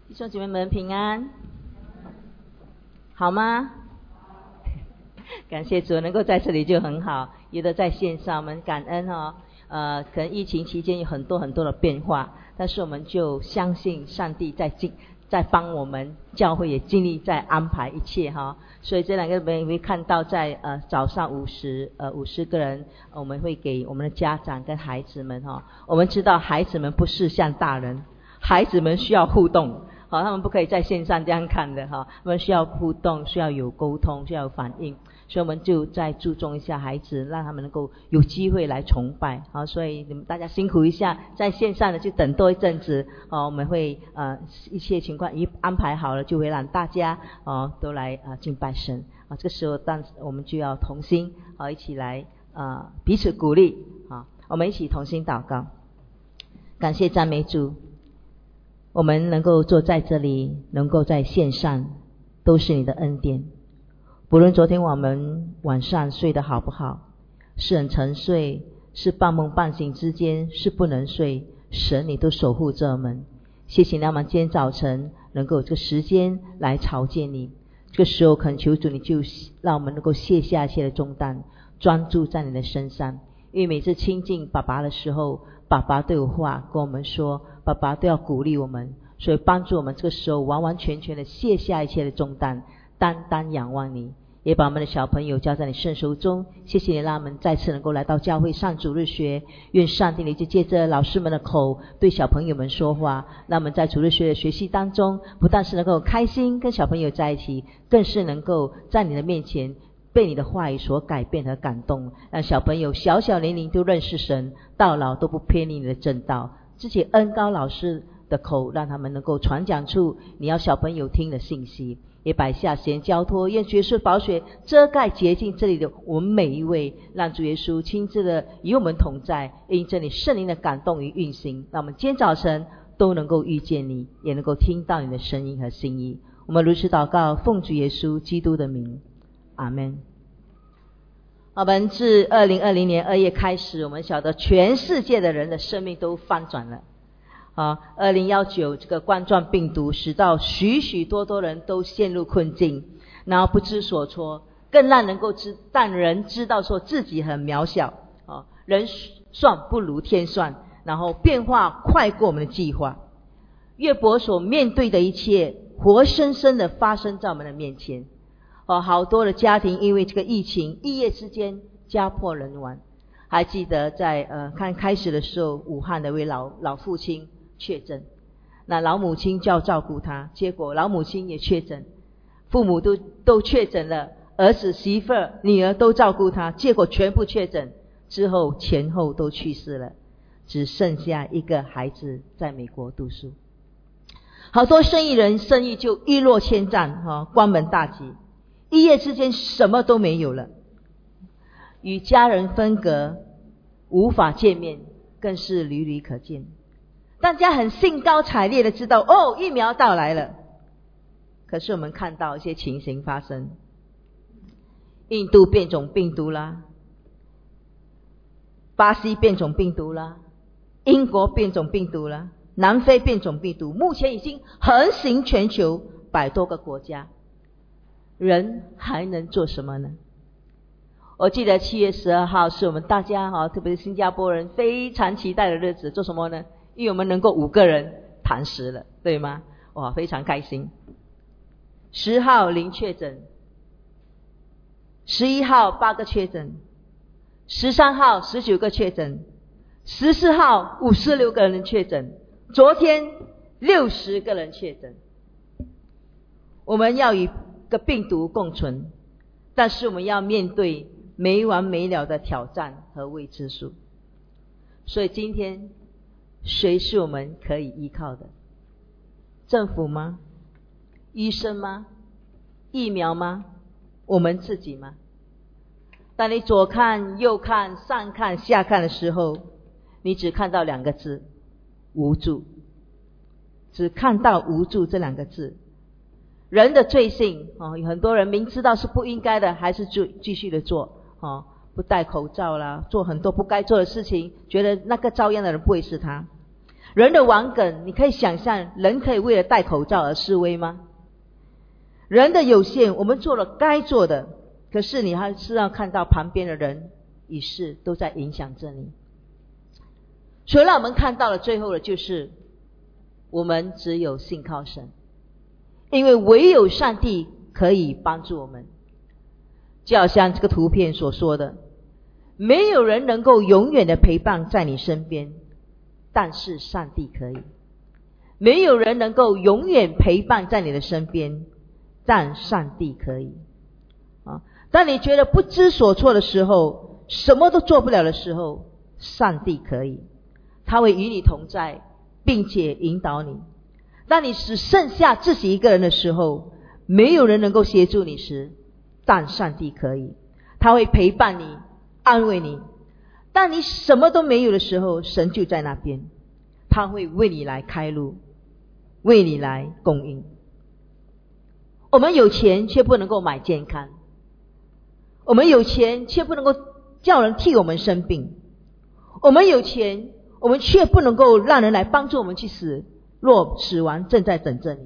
弟兄姐妹们平安，好吗？感谢主，能够在这里就很好。有的在线上，我们感恩哦。可能疫情期间有很多的变化，但是我们就相信上帝在帮我们，教会也尽力在安排一切哈。所以这两个人会看到在早上50个人，我们会给我们的家长跟孩子们哈。我们知道孩子们不是像大人，孩子们需要互动。好，他们不可以在线上这样看的哈，他们需要互动，需要有沟通，需要有反应，所以我们就再注重一下孩子，让他们能够有机会来崇拜。好，所以你们大家辛苦一下，在线上的就等多一阵子，我们会一切情况一安排好了，就会让大家都来敬拜神。这个时候我们就要同心一起来彼此鼓励。好，我们一起同心祷告，感谢赞美主。我们能够坐在这里，能够在线上，都是你的恩典。不论昨天我们晚上睡得好不好，是很沉睡，是半梦半醒之间，是不能睡，神你都守护着我们。谢谢你让我们今天早晨能够有这个时间来朝见你。这个时候恳求主，你就让我们能够卸下一切的重担，专注在你的身上。因为每次亲近爸爸的时候，爸爸都有话跟我们说，爸爸都要鼓励我们，所以帮助我们这个时候完完全全的卸下一切的重担，单单仰望你。也把我们的小朋友交在你圣手中，谢谢你让我们再次能够来到教会上主日学。愿上帝你就借着老师们的口对小朋友们说话，让我们在主日学的学习当中，不但是能够开心跟小朋友在一起，更是能够在你的面前被你的话语所改变和感动，让小朋友小年龄都认识神，到老都不偏离你的正道。之前恩高老师的口，让他们能够传讲出你要小朋友听的信息，也摆下神交托，愿耶稣宝血遮盖洁净这里的我们每一位，让主耶稣亲自的与我们同在，因着你圣灵的感动与运行，让我们今天早晨都能够遇见你，也能够听到你的声音和心意。我们如此祷告，奉主耶稣基督的名，阿们。我们自2020年2月开始，我们晓得全世界的人的生命都翻转了。2019这个冠状病毒使到许许多多人都陷入困境，然后不知所措，更让人知道说自己很渺小，人算不如天算，然后变化快过我们的计划。约伯所面对的一切活生生的发生在我们的面前。好多的家庭因为这个疫情一夜之间家破人亡。还记得在开始的时候，武汉的一位老父亲确诊，那老母亲就要照顾他，结果老母亲也确诊，父母都确诊了，儿子媳妇儿女儿都照顾他，结果全部确诊之后前后都去世了，只剩下一个孩子在美国读书。好多生意就一落千丈，关门大吉，一夜之间什么都没有了，与家人分隔，无法见面，更是屡屡可见。大家很兴高采烈的知道疫苗到来了，可是我们看到一些情形发生，印度变种病毒啦，巴西变种病毒啦，英国变种病毒啦，南非变种病毒，目前已经横行全球100多个国家，人还能做什么呢？我记得7月12号是我们大家特别是新加坡人非常期待的日子，做什么呢？因为我们能够5个人堂食了，对吗？哇，非常开心。10号0确诊，11号8个确诊，13号19个确诊，14号56个人确诊，昨天60个人确诊。我们要与个病毒共存，但是我们要面对没完没了的挑战和未知数。所以今天谁是我们可以依靠的？政府吗？医生吗？疫苗吗？我们自己吗？当你左看右看上看下看的时候，你只看到2个字：无助。只看到无助这2个字。人的罪性有很多人明知道是不应该的，还是继续的做不戴口罩啦，做很多不该做的事情，觉得那个遭殃的人不会是他。 人的顽梗，你可以想象人可以为了戴口罩而示威吗？人的有限，我们做了该做的，可是你还是要看到旁边的人与事都在影响着你。所以让我们看到了最后的就是我们只有信靠神，因为唯有上帝可以帮助我们。就好像这个图片所说的，没有人能够永远的陪伴在你身边，但是上帝可以。没有人能够永远陪伴在你的身边，但上帝可以。当你觉得不知所措的时候，什么都做不了的时候，上帝可以，他会与你同在，并且引导你。当你只剩下自己一个人的时候，没有人能够协助你时，但上帝可以，他会陪伴你，安慰你。当你什么都没有的时候，神就在那边，他会为你来开路，为你来供应。我们有钱却不能够买健康，我们有钱却不能够叫人替我们生病，我们有钱我们却不能够让人来帮助我们去死，若死亡正在等着你。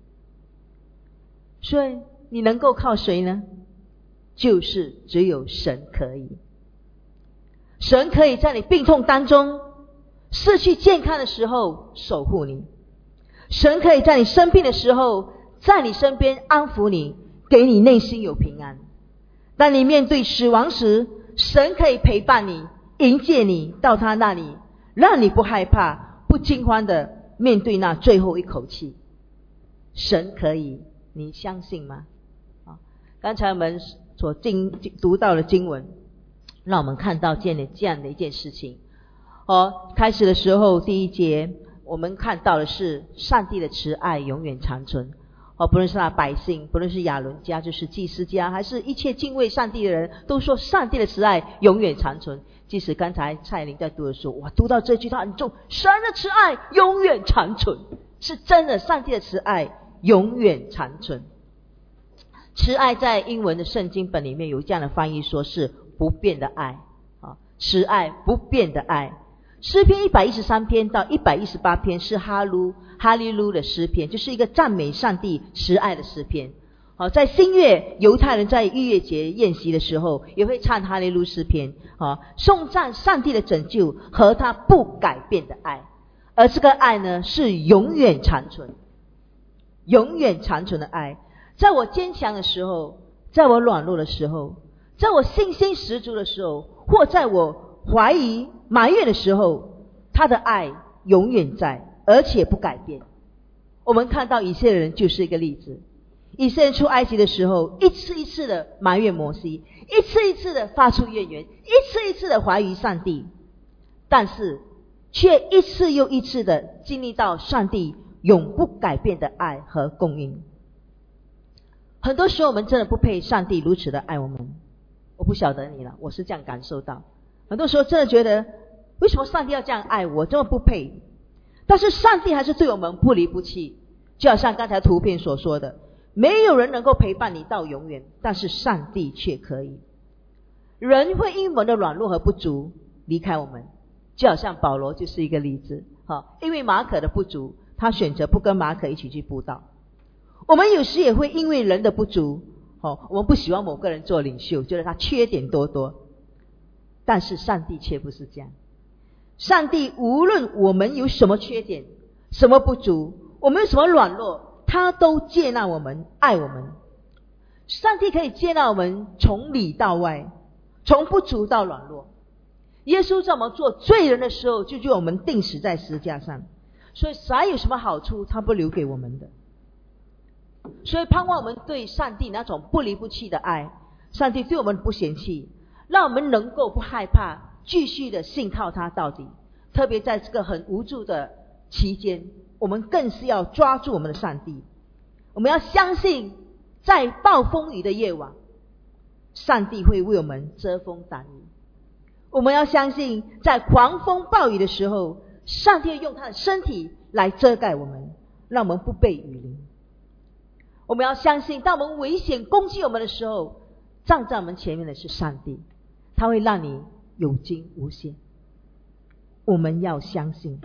所以你能够靠谁呢？就是只有神可以。神可以在你病痛当中，失去健康的时候守护你，神可以在你生病的时候在你身边安抚你，给你内心有平安。当你面对死亡时，神可以陪伴你，迎接你到他那里，让你不害怕，不惊慌的面对那最后一口气。神可以，你相信吗？刚才我们所读到的经文，让我们看到这样的一件事情。开始的时候第一节，我们看到的是上帝的慈爱永远长存。不论是那百姓，不论是亚伦家，就是祭司家，还是一切敬畏上帝的人，都说上帝的慈爱永远长存。即使刚才蔡玲在读的时候，哇，读到这句他很重，神的慈爱永远长存，是真的，上帝的慈爱永远长存。慈爱在英文的圣经本里面有这样的翻译，说是不变的爱。慈爱，不变的爱。诗篇113篇到118篇是哈利路的诗篇，就是一个赞美上帝慈爱的诗篇。在新月，犹太人在逾越节宴席的时候也会唱哈利路诗篇，颂赞上帝的拯救和他不改变的爱。而这个爱呢，是永远长存，永远长存的爱。在我坚强的时候，在我软弱的时候，在我信心十足的时候，或在我怀疑埋怨的时候，他的爱永远在，而且不改变。我们看到以色列人就是一个例子。以色列人出埃及的时候，一次一次的埋怨摩西，一次一次的发出怨言，一次一次的怀疑上帝，但是却一次又一次的经历到上帝永不改变的爱和供应。很多时候我们真的不配上帝如此的爱我们，我不晓得你了，我是这样感受到。很多时候真的觉得，为什么上帝要这样爱我，这么不配？但是上帝还是对我们不离不弃，就好像刚才图片所说的，没有人能够陪伴你到永远，但是上帝却可以。人会因我们的软弱和不足离开我们，就好像保罗就是一个例子。因为马可的不足，他选择不跟马可一起去布道。我们有时也会因为人的不足，我们不喜欢某个人做领袖，觉得他缺点多多，但是上帝却不是这样。上帝无论我们有什么缺点，什么不足，我们有什么软弱，他都接纳我们，爱我们。上帝可以接纳我们从里到外，从不足到软弱。耶稣在我们做罪人的时候，就我们钉死在十字架上，所以啥有什么好处，他不留给我们的。所以盼望我们对上帝那种不离不弃的爱，上帝对我们不嫌弃，让我们能够不害怕，继续的信靠他到底。特别在这个很无助的期间，我们更是要抓住我们的上帝。我们要相信，在暴风雨的夜晚，上帝会为我们遮风挡雨。我们要相信，在狂风暴雨的时候，上帝会用他的身体来遮盖我们，让我们不被雨淋。我们要相信，当我们危险攻击我们的时候，站在我们前面的是上帝，他会让你有惊无险。我们要相信，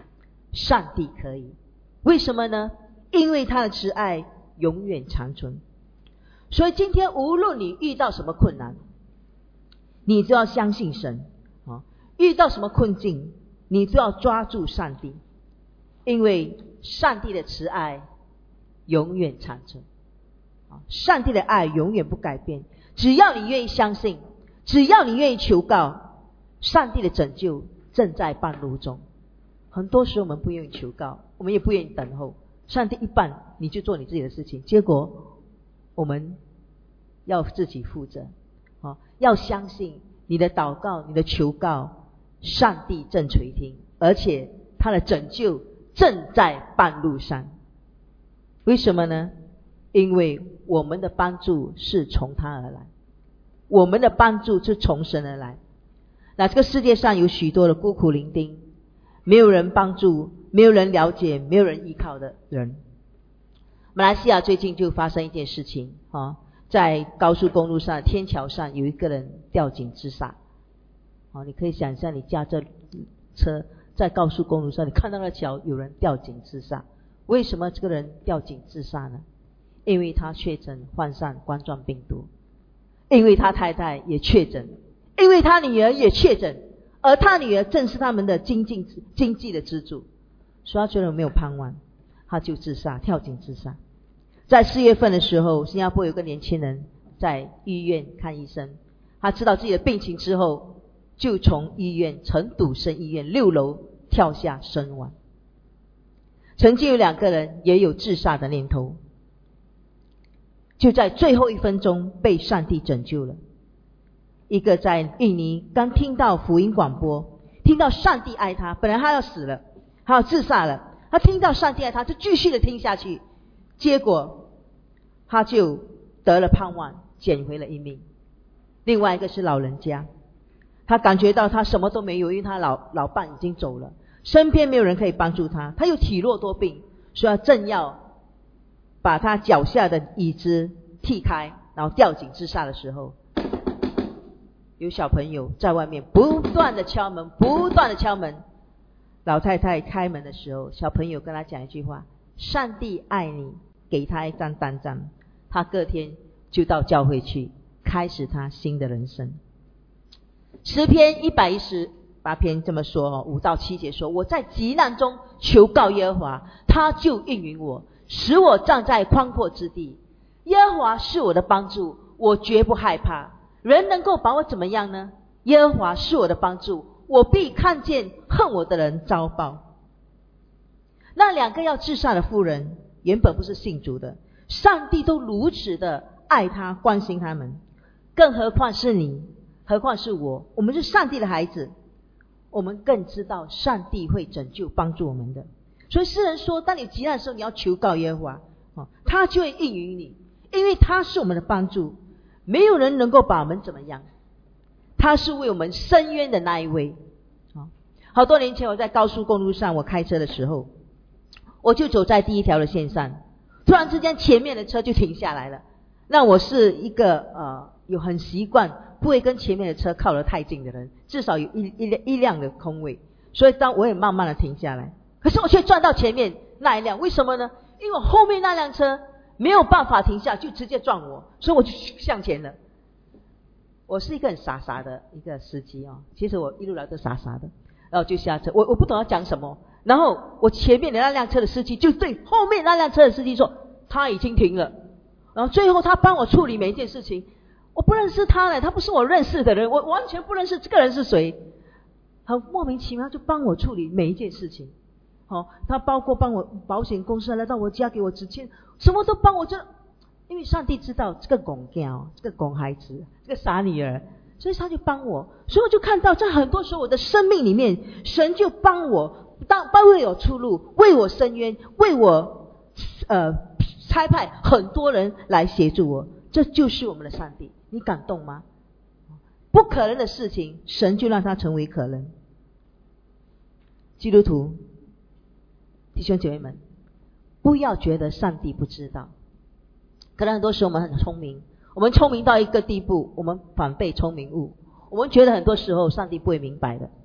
上帝可以。为什么呢？因为他的慈爱永远长存。所以今天无论你遇到什么困难，你就要相信神。遇到什么困境，你就要抓住上帝，因为上帝的慈爱永远长存。上帝的爱永远不改变，只要你愿意相信，只要你愿意求告，上帝的拯救正在半路中。很多时候我们不愿意求告，我们也不愿意等候，上帝一办你就做你自己的事情，结果我们要自己负责。要相信你的祷告，你的求告，上帝正垂听，而且他的拯救正在半路上。为什么呢？因为我们的帮助是从他而来，我们的帮助是从神而来。那这个世界上有许多的孤苦伶仃，没有人帮助，没有人了解，没有人依靠的人。马来西亚最近就发生一件事情，在高速公路上天桥上有一个人吊颈自杀。你可以想象，你驾着车在高速公路上，你看到那桥有人吊颈自杀。为什么这个人吊颈自杀呢？因为他确诊患上冠状病毒，因为他太太也确诊，因为他女儿也确诊，而他女儿正是他们的经济的支柱，所以他觉得没有盼望，他就自杀，跳井自杀。在4月份的时候，新加坡有个年轻人在医院看医生，他知道自己的病情之后，就从医院陈笃生医院6楼跳下身亡。曾经有2个人也有自杀的念头，就在最后1分钟被上帝拯救了。一个在印尼刚听到福音广播，听到上帝爱他，本来他要死了，他要自杀了，他听到上帝爱他，就继续的听下去，结果他就得了盼望，捡回了一命。另外一个是老人家，他感觉到他什么都没有，因为他老伴已经走了，身边没有人可以帮助他，他又体弱多病，所以他正要把他脚下的椅子踢开，然后吊颈自杀的时候，有小朋友在外面不断的敲门，不断的敲门。老太太开门的时候，小朋友跟他讲一句话：上帝爱你，给他一张单张。他隔天就到教会去，开始他新的人生。诗篇118篇这么说，5到7节说：我在急难中求告耶和华，他就应允我，使我站在宽阔之地。耶和华是我的帮助，我绝不害怕。人能够把我怎么样呢？耶和华是我的帮助，我必看见恨我的人遭报。那2个要自杀的妇人原本不是信主的，上帝都如此的爱他，关心他们，更何况是你，何况是我，我们是上帝的孩子，我们更知道上帝会拯救帮助我们的。所以诗人说，当你急难的时候，你要求告耶和华，他就会应允你，因为他是我们的帮助，没有人能够把我们怎么样，他是为我们伸冤的那一位。好多年前我在高速公路上，我开车的时候，我就走在第一条的线上，突然之间前面的车就停下来了。那我是一个有很习惯不会跟前面的车靠得太近的人，至少有一辆的空位，所以当我也慢慢的停下来，可是我却撞到前面那一辆。为什么呢？因为我后面那辆车没有办法停下，就直接撞我，所以我就向前了。我是一个很傻傻的一个司机其实我一路来都傻傻的，然后就下车，我不懂要讲什么，然后我前面的那辆车的司机就对后面那辆车的司机说他已经停了，然后最后他帮我处理每一件事情。我不认识他呢，他不是我认识的人，我完全不认识这个人是谁，很莫名其妙就帮我处理每一件事情。他包括帮我保险公司来到我家给我支签，什么都帮我。因为上帝知道这个公囝，这个公孩子，这个傻女儿，所以他就帮我。所以我就看到在很多时候我的生命里面，神就帮我，为我出路，为我伸冤，为我差派很多人来协助我。这就是我们的上帝，你感动吗？不可能的事情，神就让它成为可能。基督徒弟兄姐妹们，不要觉得上帝不知道。可能很多时候我们很聪明，我们聪明到一个地步，我们反被聪明误，我们觉得很多时候上帝不会明白的。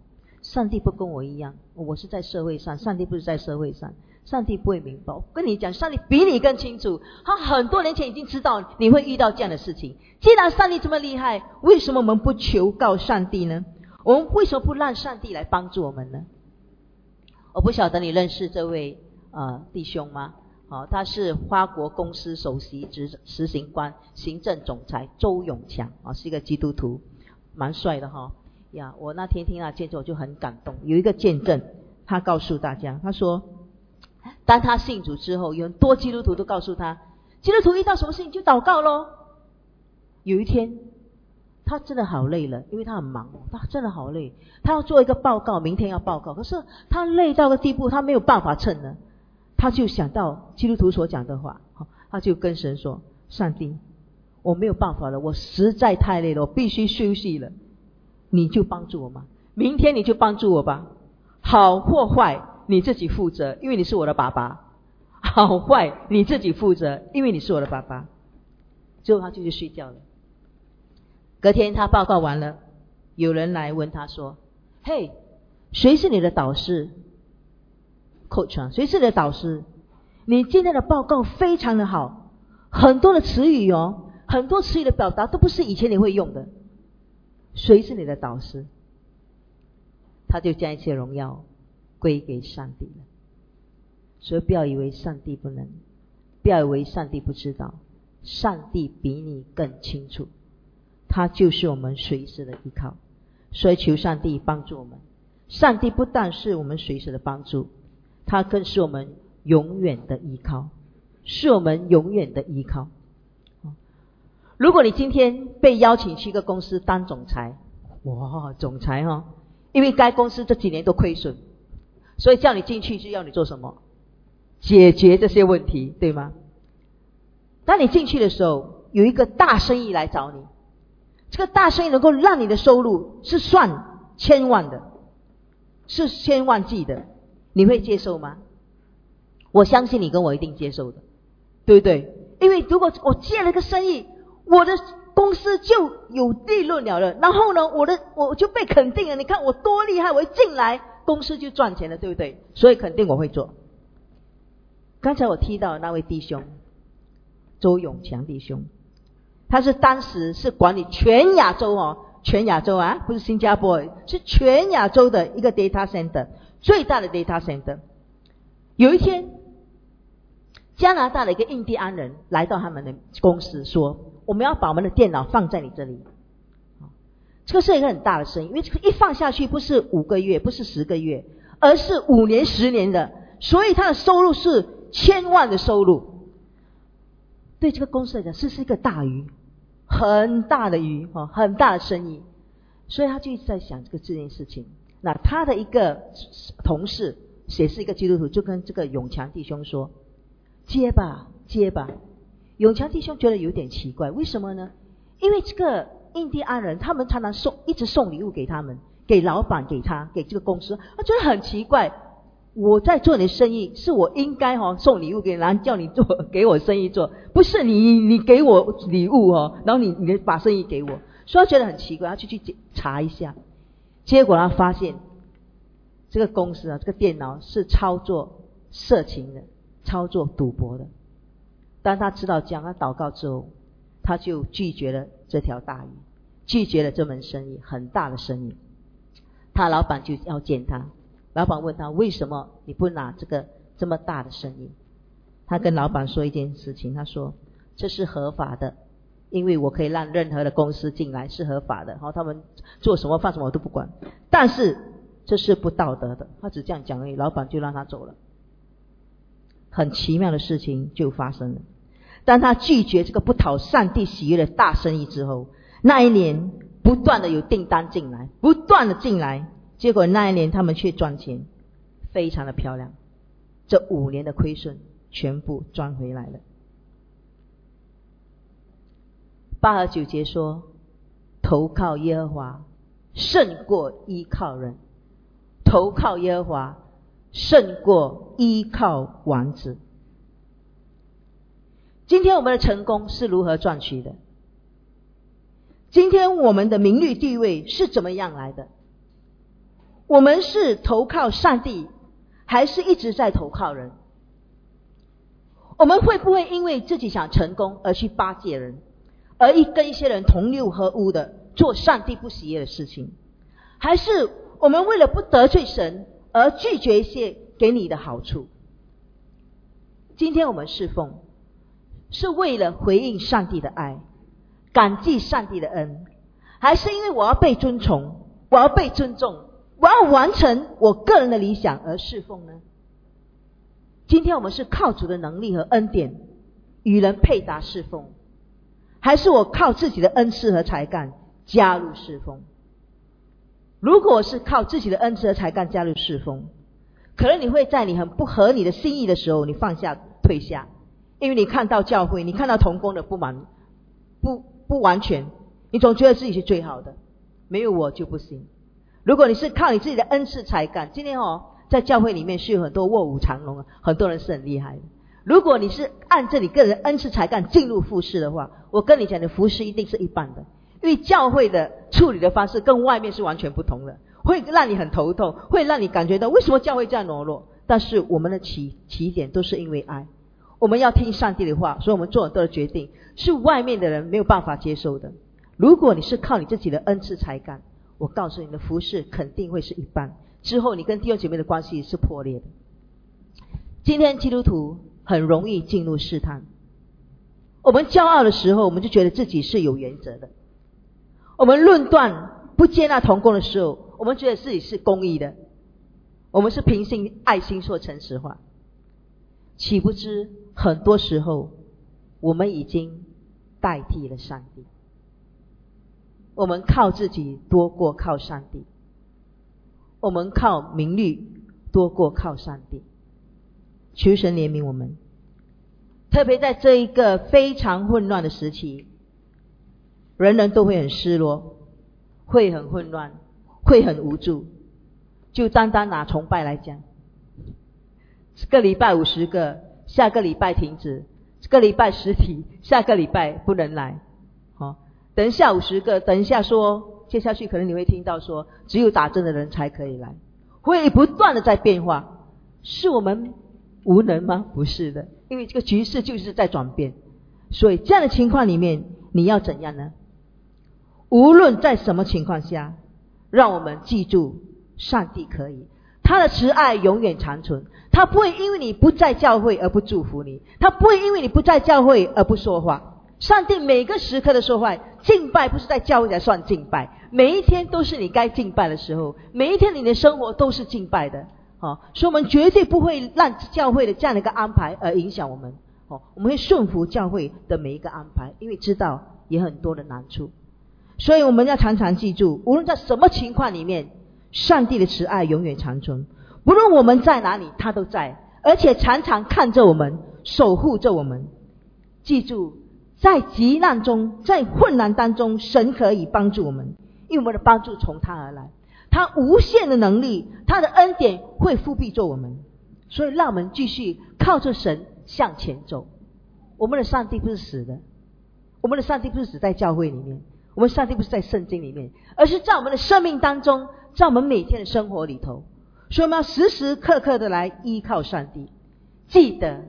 上帝不跟我一样，我是在社会上，上帝不是在社会上，上帝不会明白。我跟你讲，上帝比你更清楚，他很多年前已经知道你会遇到这样的事情。既然上帝这么厉害，为什么我们不求告上帝呢？我们为什么不让上帝来帮助我们呢？我不晓得你认识这位弟兄吗？他是花国公司首席执行官、行政总裁周永强，是一个基督徒，蛮帅的呀。我那天听他见证我就很感动。有一个见证，他告诉大家，他说当他信主之后，有很多基督徒都告诉他，基督徒遇到什么事情就祷告咯。有一天他真的好累了，因为他很忙，他真的好累，他要做一个报告，明天要报告，可是他累到个地步，他没有办法撑了。他就想到基督徒所讲的话，他就跟神说，上帝，我没有办法了，我实在太累了，我必须休息了，你就帮助我嘛，明天你就帮助我吧，好或坏你自己负责，因为你是我的爸爸，好坏你自己负责，因为你是我的爸爸。最后他就去睡觉了。隔天他报告完了，有人来问他说，嘿，谁是你的导师？Coach 谁是你的导师？你今天的报告非常的好，很多的词语很多词语的表达都不是以前你会用的。谁是你的导师？他就将一切荣耀归给上帝了。所以不要以为上帝不能，不要以为上帝不知道，上帝比你更清楚，他就是我们随时的依靠。所以求上帝帮助我们。上帝不但是我们随时的帮助，他更是我们永远的依靠，是我们永远的依靠。如果你今天被邀请去一个公司当总裁，哇，总裁因为该公司这几年都亏损，所以叫你进去就要你做什么？解决这些问题，对吗？当你进去的时候，有一个大生意来找你，这个大生意能够让你的收入是算千万的，是千万计的，你会接受吗？我相信你跟我一定接受的，对不对？因为如果我接了个生意，我的公司就有利润了，然后呢，我就被肯定了。你看我多厉害，我一进来公司就赚钱了，对不对？所以肯定我会做。刚才我提到的那位弟兄周永强弟兄，他是当时是管理全亚洲全亚洲不是新加坡，是全亚洲的一个 data center， 最大的 data center。有一天，加拿大的一个印第安人来到他们的公司说，我们要把我们的电脑放在你这里。这个是一个很大的生意，因为一放下去不是5个月，不是10个月，而是5年10年的，所以他的收入是千万的收入。对这个公司来讲，这是一个大鱼，很大的鱼，很大的生意。所以他就一直在想这件事情。那他的一个同事也是一个基督徒，就跟这个永强弟兄说，接吧接吧。永强弟兄觉得有点奇怪，为什么呢？因为这个印第安人他们常常一直送礼物给他们，给老板，给他，给这个公司，他觉得很奇怪，我在做你的生意，是我应该送礼物给你，然后叫你做，给我生意做，不是你给我礼物然后你把生意给我。所以他觉得很奇怪，他就去查一下，结果他发现这个公司这个电脑是操作色情的，操作赌博的。当他知道这样，他祷告之后，他就拒绝了这条大鱼，拒绝了这门生意，很大的生意。他老板就要见他，老板问他，为什么你不拿这个这么大的生意？他跟老板说一件事情，他说这是合法的，因为我可以让任何的公司进来，是合法的，他们做什么放什么我都不管，但是这是不道德的。他只这样讲而已，老板就让他走了。很奇妙的事情就发生了。当他拒绝这个不讨上帝喜悦的大生意之后，那一年不断的有订单进来，不断的进来，结果那一年他们却赚钱，非常的漂亮，这5年的亏损全部赚回来了。8和9节说，投靠耶和华胜过依靠人，投靠耶和华胜过依靠王子。今天我们的成功是如何赚取的？今天我们的名誉地位是怎么样来的？ 我们是投靠上帝，还是一直在投靠人？我们会不会因为自己想成功而去巴结人，而跟一些人同流合污的做上帝不喜悦的事情？还是我们为了不得罪神而拒绝一些给你的好处？今天我们侍奉是为了回应上帝的爱，感激上帝的恩，还是因为我要被尊崇，我要被尊重，我要完成我个人的理想而侍奉呢？今天我们是靠主的能力和恩典与人配搭侍奉，还是我靠自己的恩赐和才干加入侍奉？如果是靠自己的恩赐和才干加入侍奉，可能你会在你很不合你的心意的时候，你放下退下，因为你看到教会，你看到同工的不完全，你总觉得自己是最好的，没有我就不行。如果你是靠你自己的恩赐才干，今天在教会里面是有很多卧虎藏龙，很多人是很厉害的。如果你是按着你个人恩赐才干进入服事的话，我跟你讲，的服事一定是一般的，因为教会的处理的方式跟外面是完全不同的，会让你很头痛，会让你感觉到为什么教会这样懦弱。但是我们的起点都是因为爱，我们要听上帝的话，所以我们做很多的决定是外面的人没有办法接受的。如果你是靠你自己的恩赐才干，我告诉你的服事肯定会是一般，之后你跟弟兄姐妹的关系是破裂的。今天基督徒很容易进入试探，我们骄傲的时候，我们就觉得自己是有原则的；我们论断不接纳同工的时候，我们觉得自己是公义的，我们是凭心爱心说诚实话。岂不知很多时候我们已经代替了上帝，我们靠自己多过靠上帝，我们靠名利多过靠上帝。求神怜悯我们，特别在这一个非常混乱的时期，人人都会很失落，会很混乱，会很无助。就单单拿崇拜来讲，这个礼拜50个，下个礼拜停止，这个礼拜实体，下个礼拜不能来。等一下50个，等一下说，接下去可能你会听到说，只有打针的人才可以来，会不断的在变化。是我们无能吗？不是的，因为这个局势就是在转变。所以这样的情况里面，你要怎样呢？无论在什么情况下，让我们记住，上帝可以，他的慈爱永远长存，他不会因为你不在教会而不祝福你，他不会因为你不在教会而不说话。上帝每个时刻的说话，敬拜不是在教会才算敬拜，每一天都是你该敬拜的时候，每一天你的生活都是敬拜的。所以我们绝对不会让教会的这样的一个安排而影响我们。我们会顺服教会的每一个安排，因为知道也很多的难处。所以我们要常常记住，无论在什么情况里面，上帝的慈爱永远长存，不论我们在哪里，他都在，而且常常看着我们，守护着我们。记住，在急难中，在困难当中，神可以帮助我们，因为我们的帮助从他而来，他无限的能力，他的恩典会复辟做我们。所以让我们继续靠着神向前走。我们的上帝不是死的，我们的上帝不是死在教会里面，我们上帝不是在圣经里面，而是在我们的生命当中，在我们每天的生活里头。所以我们要时时刻刻的来依靠上帝，记得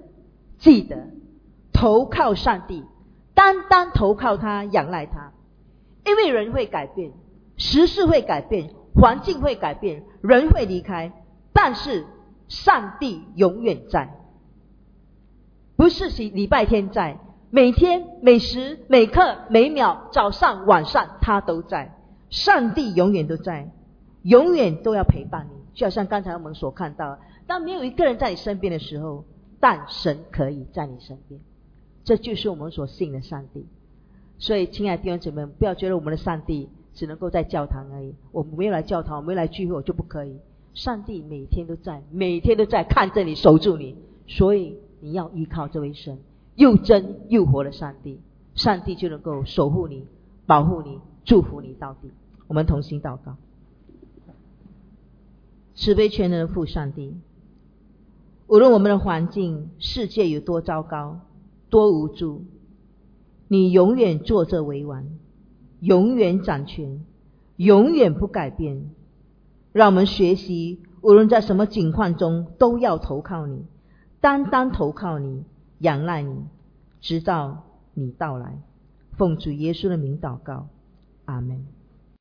投靠上帝，单单投靠他，仰赖他。因为人会改变，时事会改变，环境会改变，人会离开，但是上帝永远在。不是礼拜天在，每天每时每刻每秒，早上晚上他都在。上帝永远都在，永远都要陪伴你。就好像刚才我们所看到，当没有一个人在你身边的时候，但神可以在你身边。这就是我们所信的上帝。所以亲爱的弟兄姊妹们，不要觉得我们的上帝只能够在教堂而已，我没有来教堂，我没有来聚会，我就不可以。上帝每天都在，每天都在看着你，守住你。所以你要依靠这位神，又真又活的上帝，上帝就能够守护你，保护你，祝福你到底。我们同心祷告。慈悲全能的父上帝，无论我们的环境世界有多糟糕多无助，你永远坐着为王，永远掌权，永远不改变， 让我们学习，无论在什么境况中，都要投靠你，单单投靠你，仰赖你，直到你到来。奉主耶稣的名祷告，阿们。